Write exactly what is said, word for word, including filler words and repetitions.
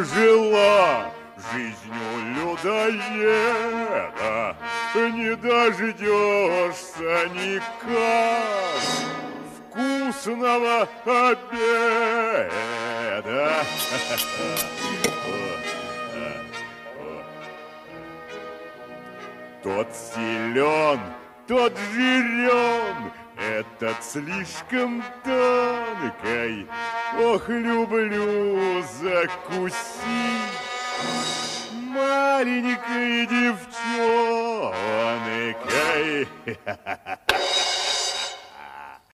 жила жизнью людоеда, не дождешься никак вкусного обеда. Тот силен, тот жирен, этот слишком тонкой. Ох, люблю закусить маленькой девчонкой.